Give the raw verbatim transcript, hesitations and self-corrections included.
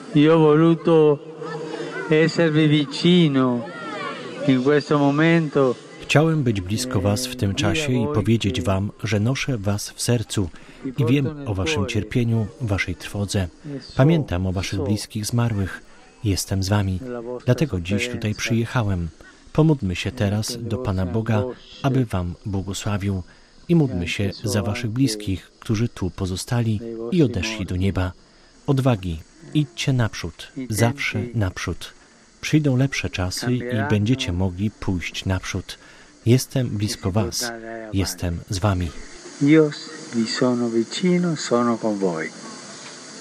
Io ho voluto esservi vicino in questo momento. Chciałem być blisko was w tym czasie i powiedzieć wam, że noszę was w sercu i wiem o waszym cierpieniu, waszej trwodze. Pamiętam o waszych bliskich zmarłych. Jestem z wami. Dlatego dziś tutaj przyjechałem. Pomódlmy się teraz do Pana Boga, aby wam błogosławił. I módlmy się za waszych bliskich, którzy tu pozostali i odeszli do nieba. Odwagi, idźcie naprzód, zawsze naprzód. Przyjdą lepsze czasy i będziecie mogli pójść naprzód. Jestem blisko was, jestem z wami. Io vi sono vicino, sono con voi.